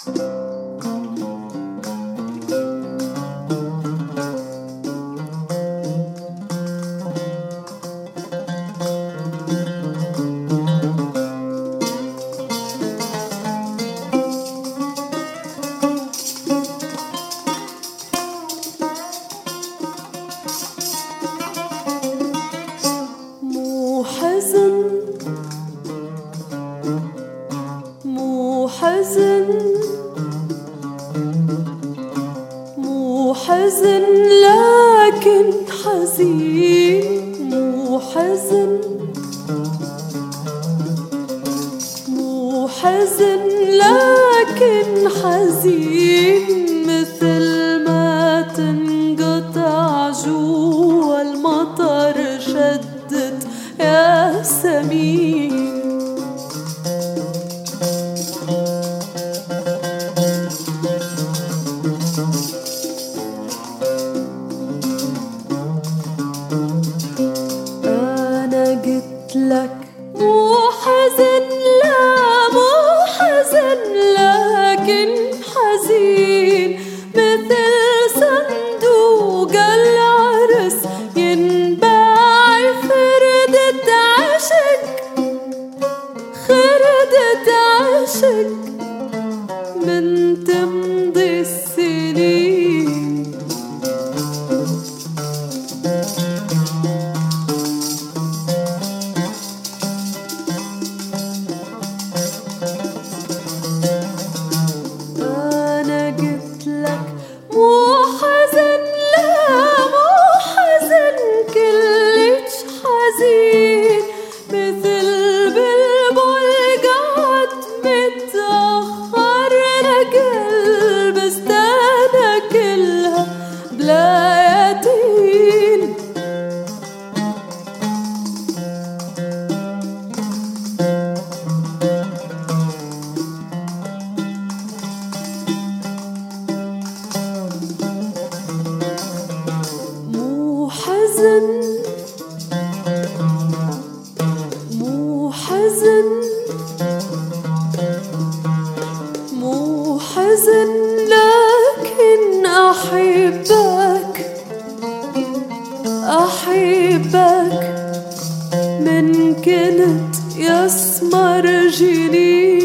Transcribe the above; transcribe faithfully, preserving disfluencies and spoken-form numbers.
مو حزن مو حزن لكن حزين، مو حزن مو حزن لكن حزين، مثل ما تنقطع جوا المطر شدت يا سمين. أنا قلت لك مو حزن، لا مو حزن لكن حزين، مثل صندوق العرس ينباع خردة عشق، خردة عشق من تمضي السنين. أنا قلت لك مو حزن، لا مو حزن كلش حزين، مثل بلبل قعد متأخر لقلب استنى كلها بلا يتين. مو حزن مو حزن مو حزن لكن أحبك، أحبك من كنت يسمر جنين.